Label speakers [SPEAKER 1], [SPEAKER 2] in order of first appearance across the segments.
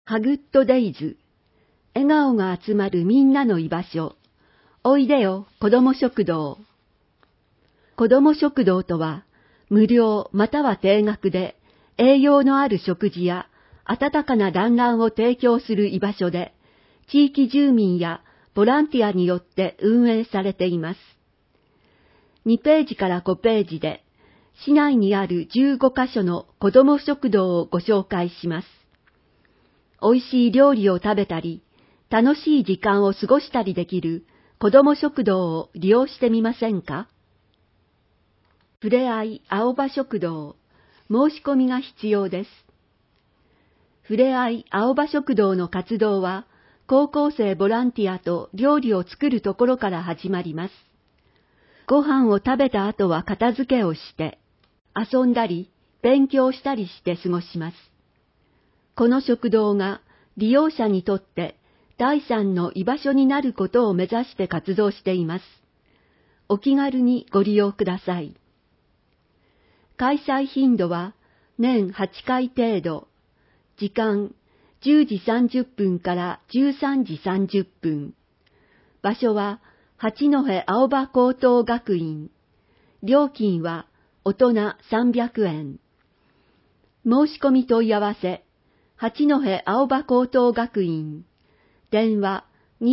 [SPEAKER 1] ハグッドデイズ、笑顔が集まるみんなの居場所、おいでよ子ども食堂。子ども食堂とは、無料または定額で栄養のある食事や温かな団らんを提供する居場所で、地域住民やボランティアによって運営されています。2ページから5ページで、市内にある15カ所の子ども食堂をご紹介します。美味しい料理を食べたり、楽しい時間を過ごしたりできる子ども食堂を利用してみませんか？ふれあい青葉食堂、申し込みが必要です。ふれあい青葉食堂の活動は、高校生ボランティアと料理を作るところから始まります。ご飯を食べた後は片付けをして、遊んだり勉強したりして過ごします。この食堂が利用者にとって第三の居場所になることを目指して活動しています。お気軽にご利用ください。開催頻度は年8回程度、時間10時30分から13時30分。場所は八戸青葉高等学院。料金は大人300円。申し込み問い合わせ、八戸青葉高等学院。電話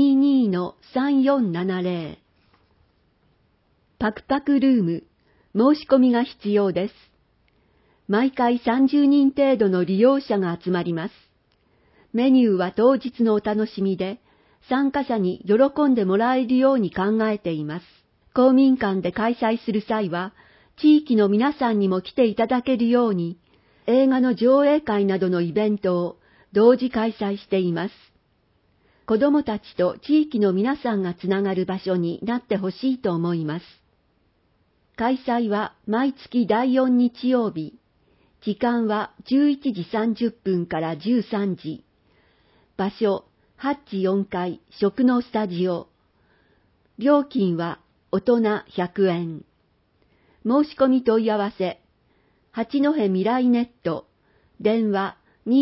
[SPEAKER 1] 22-3470。パクパクルーム、申し込みが必要です。毎回30人程度の利用者が集まります。メニューは当日のお楽しみで、参加者に喜んでもらえるように考えています。公民館で開催する際は、地域の皆さんにも来ていただけるように、映画の上映会などのイベントを同時開催しています。子どもたちと地域の皆さんがつながる場所になってほしいと思います。開催は毎月第4日曜日。時間は11時30分から13時。場所、ハッチ4階食のスタジオ。料金は大人100円。申し込み問い合わせ、八戸未来ネット、電話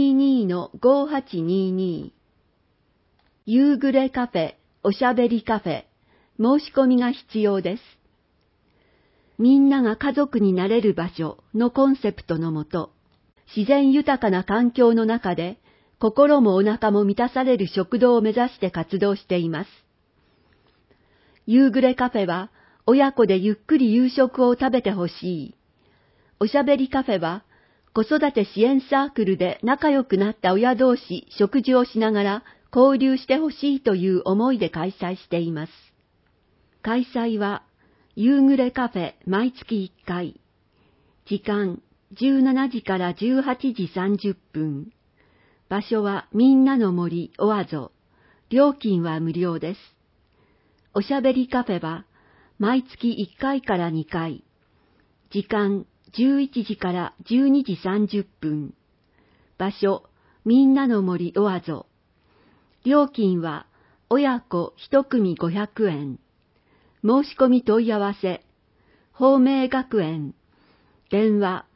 [SPEAKER 1] 22-5822。夕暮れカフェ、おしゃべりカフェ、申し込みが必要です。みんなが家族になれる場所のコンセプトのもと、自然豊かな環境の中で、心もお腹も満たされる食堂を目指して活動しています。夕暮れカフェは、親子でゆっくり夕食を食べてほしい。おしゃべりカフェは、子育て支援サークルで仲良くなった親同士食事をしながら交流してほしいという思いで開催しています。開催は、夕暮れカフェ毎月1回。時間17時から18時30分。場所はみんなの森オアゾ。料金は無料です。おしゃべりカフェは毎月1回から2回。時間11時から12時30分。場所みんなの森オアゾ。料金は親子1組500円。申し込み問い合わせ、芳明学園、電話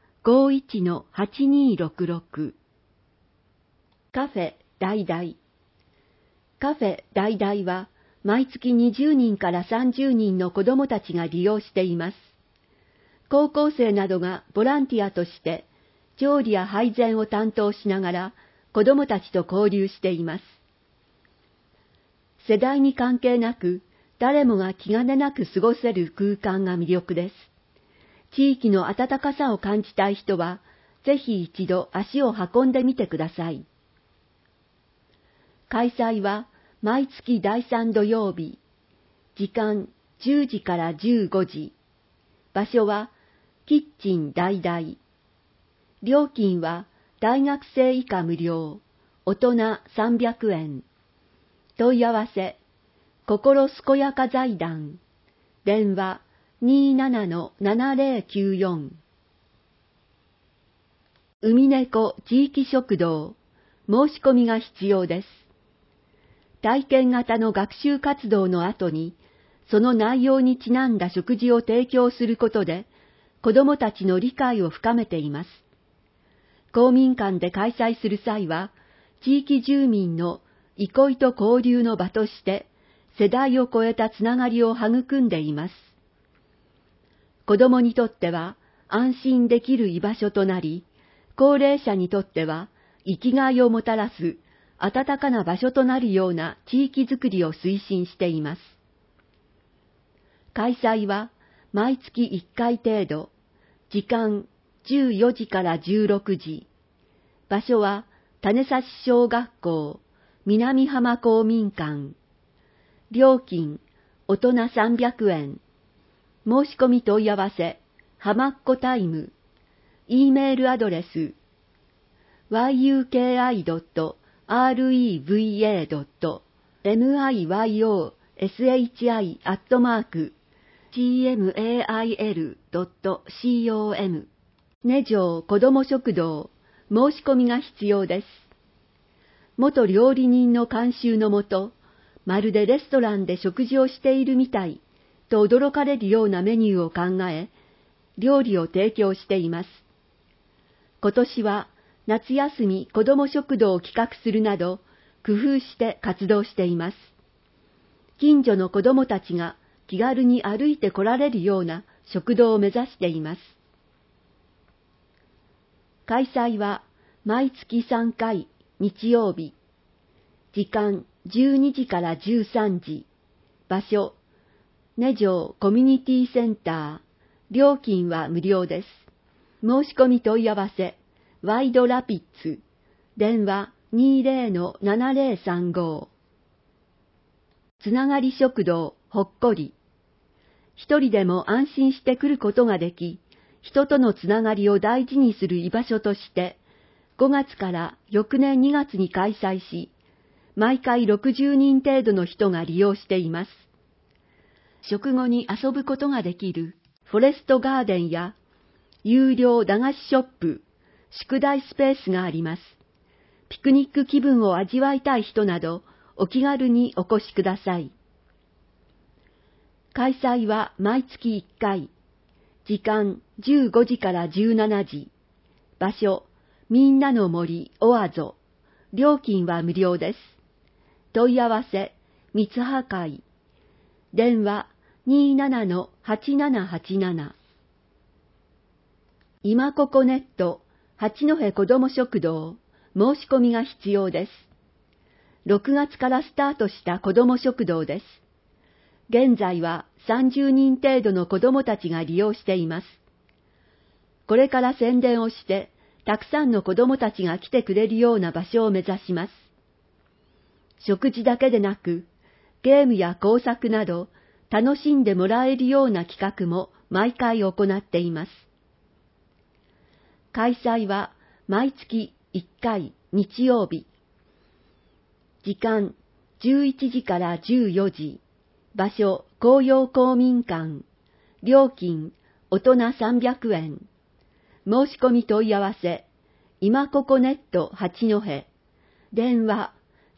[SPEAKER 1] 51-8266。カフェだいだい。カフェだいだいは、毎月20人から30人の子どもたちが利用しています。高校生などがボランティアとして、調理や配膳を担当しながら、子どもたちと交流しています。世代に関係なく、誰もが気兼ねなく過ごせる空間が魅力です。地域の温かさを感じたい人は、ぜひ一度足を運んでみてください。開催は毎月第3土曜日。時間10時から15時。場所はキッチンだいだい。料金は大学生以下無料。大人300円。問い合わせ、心健やか財団。電話27-7094。海猫地域食堂。申し込みが必要です。体験型の学習活動の後に、その内容にちなんだ食事を提供することで、子どもたちの理解を深めています。公民館で開催する際は、 地域住民の憩いと交流の場として世代を超えたつながりを育んでいます。子供にとっては安心できる居場所となり、高齢者にとっては生きがいをもたらす温かな場所となるような地域づくりを推進しています。開催は毎月1回程度、時間14時から16時、場所は種差小学校南浜公民館、料金大人300円、申し込み問い合わせ、はまっこタイム、Eメールアドレス、yukidomiyoshi@gmail.com 根城子ども食堂、申し込みが必要です。元料理人の監修のもと、まるでレストランで食事をしているみたいと驚かれるようなメニューを考え、料理を提供しています。今年は夏休み子ども食堂を企画するなど、工夫して活動しています。近所の子どもたちが気軽に歩いて来られるような食堂を目指しています。開催は毎月3回日曜日、時間12時から13時、場所、根城コミュニティセンター、料金は無料です。申し込み問い合わせ、ワイドラピッツ、電話 20-7035。つながり食堂ほっこり。一人でも安心して来ることができ、人とのつながりを大事にする居場所として、5月から翌年2月に開催し、毎回60人程度の人が利用しています。食後に遊ぶことができるフォレストガーデンや有料駄菓子ショップ、宿題スペースがあります。ピクニック気分を味わいたい人など、お気軽にお越しください。開催は毎月1回、時間15時から17時、場所、みんなの森オアゾ、料金は無料です。問い合わせ、三葉会、電話 27-8787。今ここネット、八戸子ども食堂、申し込みが必要です。6月からスタートした子ども食堂です。現在は30人程度の子どもたちが利用しています。これから宣伝をして、たくさんの子どもたちが来てくれるような場所を目指します。食事だけでなく、ゲームや工作など、楽しんでもらえるような企画も毎回行っています。開催は毎月1回日曜日。時間11時から14時。場所紅葉公民館。料金大人300円。申し込み問い合わせ。今ここネット八戸。電話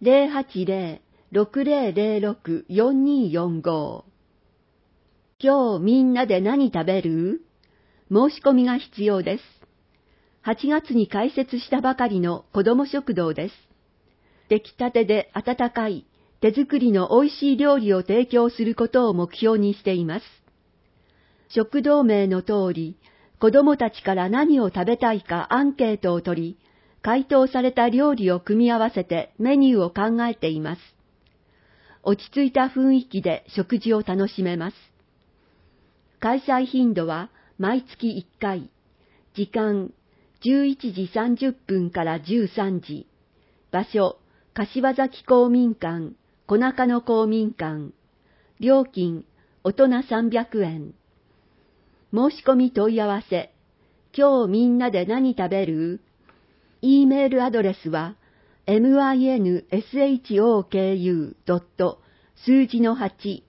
[SPEAKER 1] 080-6006-4245。今日みんなで何食べる？申し込みが必要です。8月に開設したばかりの子ども食堂です。出来たてで温かい手作りの美味しい料理を提供することを目標にしています。食堂名の通り、子どもたちから何を食べたいかアンケートを取り、回答された料理を組み合わせてメニューを考えています。落ち着いた雰囲気で食事を楽しめます。開催頻度は毎月1回、時間11時30分から13時、場所、柏崎公民館、小中野公民館、料金、大人300円。申し込み問い合わせ、今日みんなで何食べる？ E メールアドレスは、minshoku. 数字の8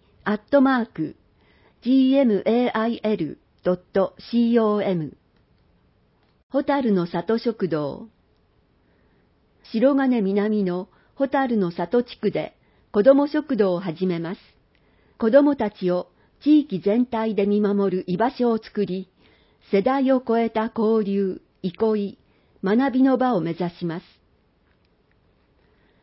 [SPEAKER 1] @gmail.com。ホタルの里食堂。白金南のホタルの里地区で子ども食堂を始めます。子どもたちを地域全体で見守る居場所を作り、世代を超えた交流、憩い、学びの場を目指します。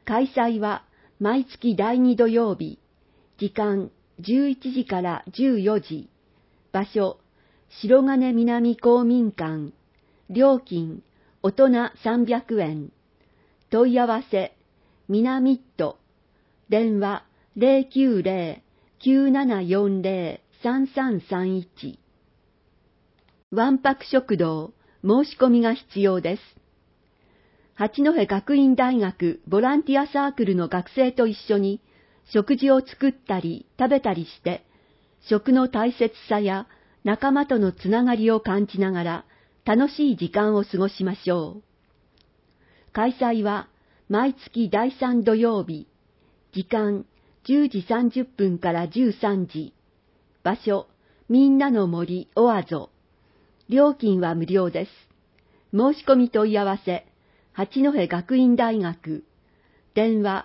[SPEAKER 1] 開催は毎月第2土曜日、時間11時から14時、場所、白金南公民館、料金、大人300円、問い合わせ、みなみっと、電話090-9740-3331。わんぱく食堂、申し込みが必要です。八戸学院大学ボランティアサークルの学生と一緒に食事を作ったり食べたりして、食の大切さや仲間とのつながりを感じながら楽しい時間を過ごしましょう。開催は毎月第3土曜日、時間10時30分から13時、場所、みんなの森オアゾ、料金は無料です。申し込み問い合わせ、八戸学院大学、電話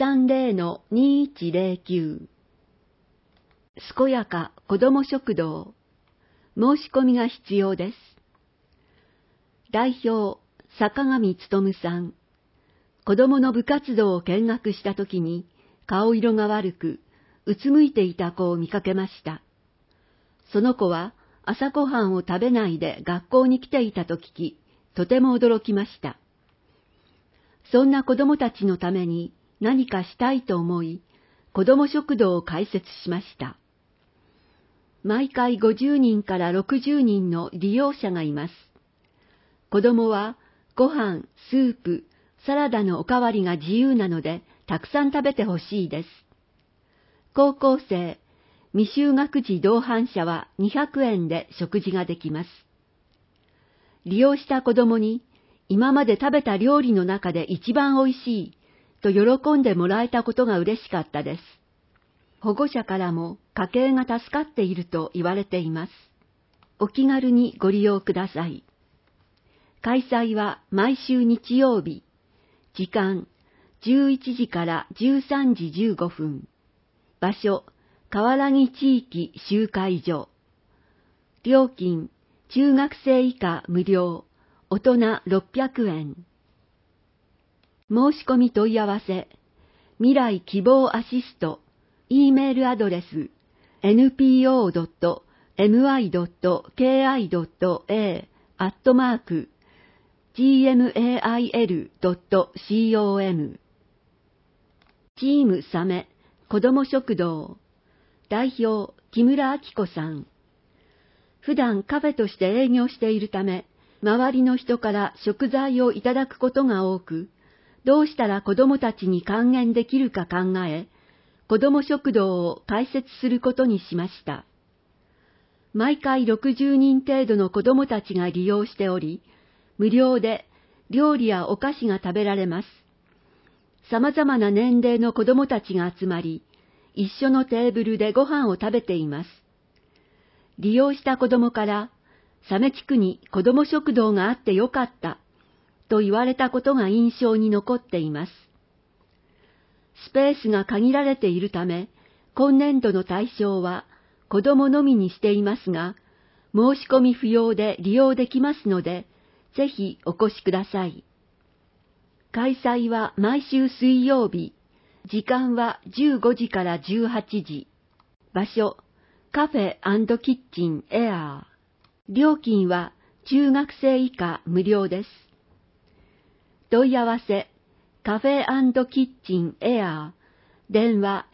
[SPEAKER 1] 30-2109。健やか子ども食堂、申し込みが必要です。代表、坂上勉さん。子供の部活動を見学したときに、顔色が悪く、うつむいていた子を見かけました。その子は朝ごはんを食べないで学校に来ていたと聞き、とても驚きました。そんな子供たちのために何かしたいと思い、子供食堂を開設しました。毎回50人から60人の利用者がいます。子供はご飯、スープ、サラダのおかわりが自由なので、たくさん食べてほしいです。高校生、未就学児同伴者は200円で食事ができます。利用した子供に、今まで食べた料理の中で一番おいしいと喜んでもらえたことが嬉しかったです。保護者からも家計が助かっていると言われています。お気軽にご利用ください。開催は毎週日曜日、時間11時から13時15分、場所、川原木地域集会所、料金、中学生以下無料、大人600円。申し込み問い合わせ、未来希望アシスト、E メールアドレス、npo.my.ka.a@gmail.com。 チームサメ子ども食堂代表木村明子さん。普段カフェとして営業しているため、周りの人から食材をいただくことが多く、どうしたら子どもたちに還元できるか考え、子ども食堂を開設することにしました。毎回60人程度の子どもたちが利用しており、無料で料理やお菓子が食べられます。様々な年齢の子どもたちが集まり、一緒のテーブルでご飯を食べています。利用した子どもから、サメ地区に子ども食堂があってよかった、と言われたことが印象に残っています。スペースが限られているため、今年度の対象は子どものみにしていますが、申し込み不要で利用できますので、ぜひお越しください。開催は毎週水曜日、時間は15時から18時、場所、カフェ&キッチンエアー、料金は中学生以下無料です。問い合わせ、カフェ&キッチンエアー、電話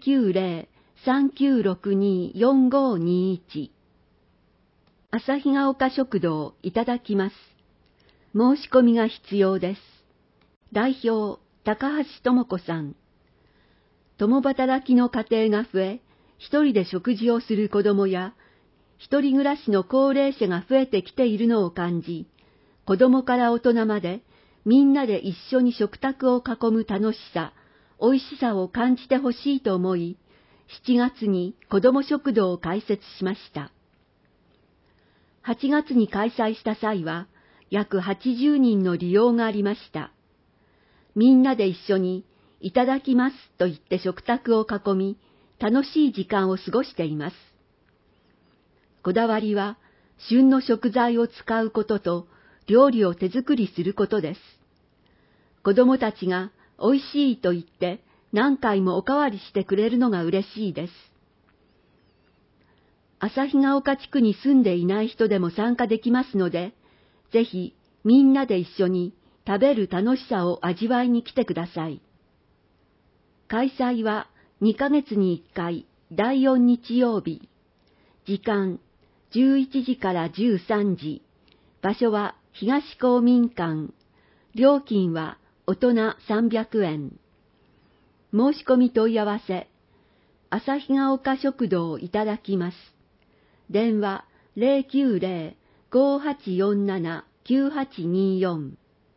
[SPEAKER 1] 090-3962-4521。旭ヶ丘食堂いただきます。申し込みが必要です。代表、高橋智子さん。共働きの家庭が増え、一人で食事をする子供や、一人暮らしの高齢者が増えてきているのを感じ、子供から大人まで、みんなで一緒に食卓を囲む楽しさ、美味しさを感じてほしいと思い、7月に子ども食堂を開設しました。8月に開催した際は、約80人の利用がありました。みんなで一緒に、いただきますと言って食卓を囲み、楽しい時間を過ごしています。こだわりは、旬の食材を使うことと、料理を手作りすることです。子供たちがおいしいと言って何回もおかわりしてくれるのが嬉しいです。旭ヶ丘地区に住んでいない人でも参加できますので、ぜひみんなで一緒に食べる楽しさを味わいに来てください。開催は2ヶ月に1回第4日曜日。時間11時から13時。場所は東公民館。料金は大人300円。申し込み問い合わせ。旭ヶ丘食堂いただきます。電話090-5847-9824。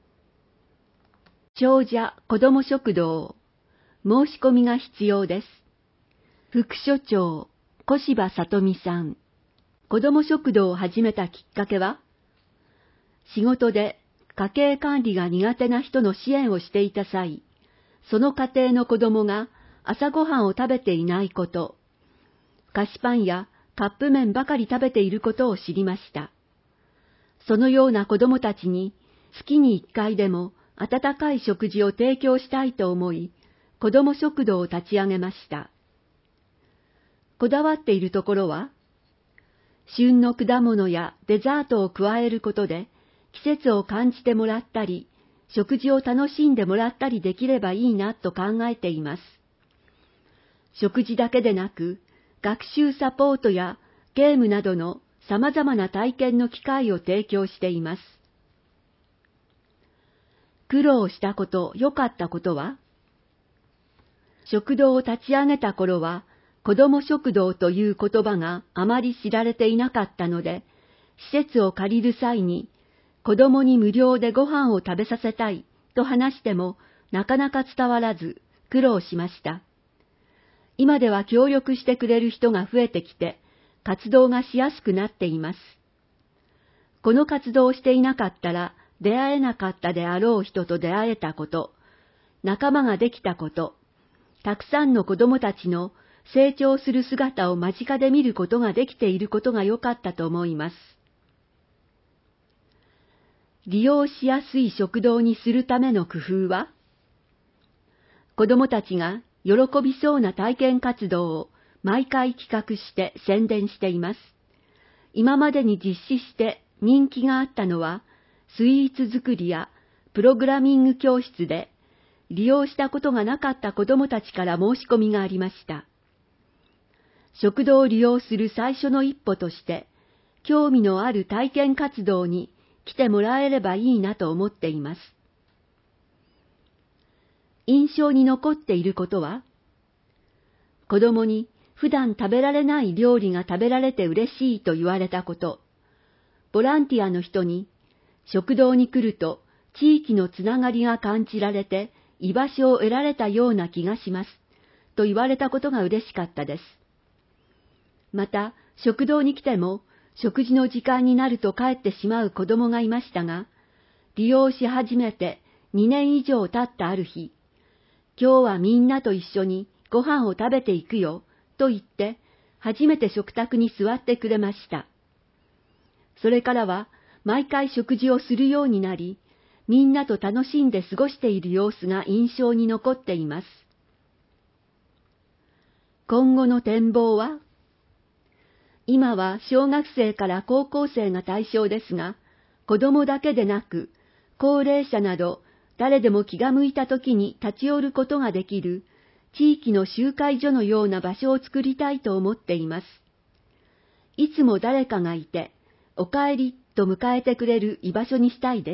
[SPEAKER 1] 長者子ども食堂。申し込みが必要です。副所長、小柴里美さん。子ども食堂を始めたきっかけは、仕事で家計管理が苦手な人の支援をしていた際、その家庭の子どもが朝ごはんを食べていないこと、菓子パンやカップ麺ばかり食べていることを知りました。そのような子どもたちに月に1回でも温かい食事を提供したいと思い、子ども食堂を立ち上げました。こだわっているところは、旬の果物やデザートを加えることで、季節を感じてもらったり、食事を楽しんでもらったりできればいいなと考えています。食事だけでなく、学習サポートやゲームなどの様々な体験の機会を提供しています。苦労したこと、良かったことは、食堂を立ち上げた頃は、子ども食堂という言葉があまり知られていなかったので、施設を借りる際に、子どもに無料でご飯を食べさせたいと話しても、なかなか伝わらず苦労しました。今では協力してくれる人が増えてきて、活動がしやすくなっています。この活動をしていなかったら出会えなかったであろう人と出会えたこと、仲間ができたこと、たくさんの子どもたちの成長する姿を間近で見ることができていることが良かったと思います。利用しやすい食堂にするための工夫は、子どもたちが喜びそうな体験活動を毎回企画して宣伝しています。今までに実施して人気があったのは、スイーツ作りやプログラミング教室で、利用したことがなかった子どもたちから申し込みがありました。食堂を利用する最初の一歩として、興味のある体験活動に来てもらえればいいなと思っています。印象に残っていることは、子供に普段食べられない料理が食べられて嬉しいと言われたこと、ボランティアの人に食堂に来ると地域のつながりが感じられて居場所を得られたような気がしますと言われたことが嬉しかったです。また、食堂に来ても食事の時間になると帰ってしまう子供がいましたが、利用し始めて2年以上経ったある日、今日はみんなと一緒にご飯を食べていくよと言って初めて食卓に座ってくれました。それからは毎回食事をするようになり、みんなと楽しんで過ごしている様子が印象に残っています。今後の展望は、今は小学生から高校生が対象ですが、子供だけでなく、高齢者など誰でも気が向いた時に立ち寄ることができる地域の集会所のような場所を作りたいと思っています。いつも誰かがいて、おかえりと迎えてくれる居場所にしたいです。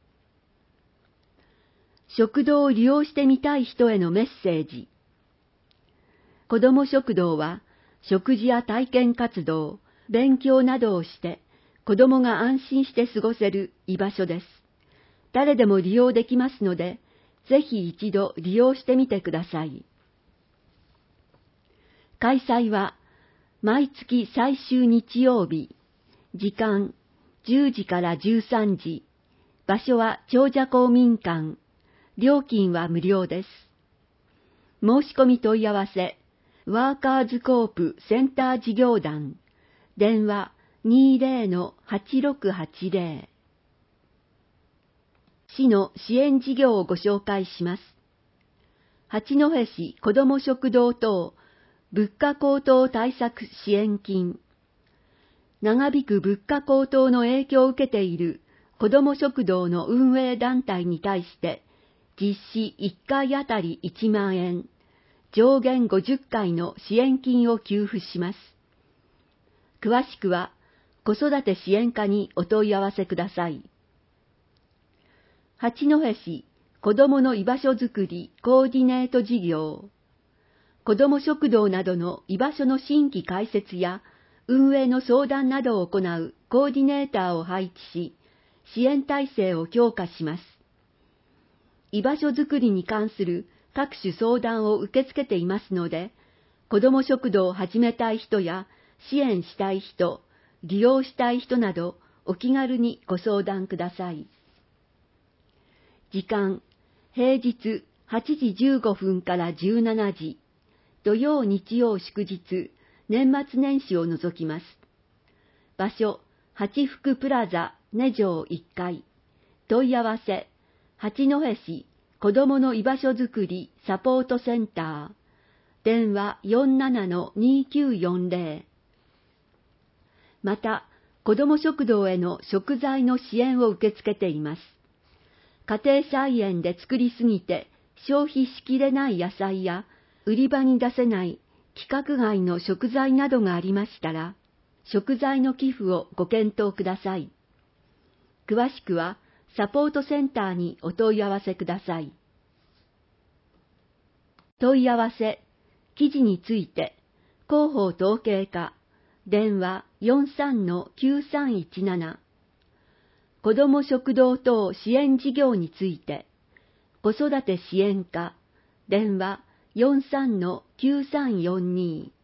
[SPEAKER 1] 食堂を利用してみたい人へのメッセージ。子ども食堂は、食事や体験活動、勉強などをして、子どもが安心して過ごせる居場所です。誰でも利用できますので、ぜひ一度利用してみてください。開催は、毎月最終日曜日、時間10時から13時、場所は長者公民館、料金は無料です。申し込み問い合わせ、ワーカーズコープセンター事業団、電話 20-8680。市の支援事業をご紹介します。 八戸市子ども食堂等物価高騰対策支援金。長引く物価高騰の影響を受けている子ども食堂の運営団体に対して、実施1回あたり1万円、上限50回の支援金を給付します。詳しくは、子育て支援課にお問い合わせください。八戸市子どもの居場所づくりコーディネート事業。子ども食堂などの居場所の新規開設や運営の相談などを行うコーディネーターを配置し、支援体制を強化します。居場所づくりに関する各種相談を受け付けていますので、子ども食堂を始めたい人や支援したい人、利用したい人などお気軽にご相談ください。時間、平日8時15分から17時、土曜日曜祝日、年末年始を除きます。場所、八福プラザ根城1階。問い合わせ、八戸市子どもの居場所づくりサポートセンター。電話 47-2940。また、子ども食堂への食材の支援を受け付けています。家庭菜園で作りすぎて消費しきれない野菜や、売り場に出せない規格外の食材などがありましたら、食材の寄付をご検討ください。詳しくは、サポートセンターにお問い合わせください。問い合わせ、記事について、広報統計課、電話 43-9317。子ども食堂等支援事業について、子育て支援課、電話 43-9342。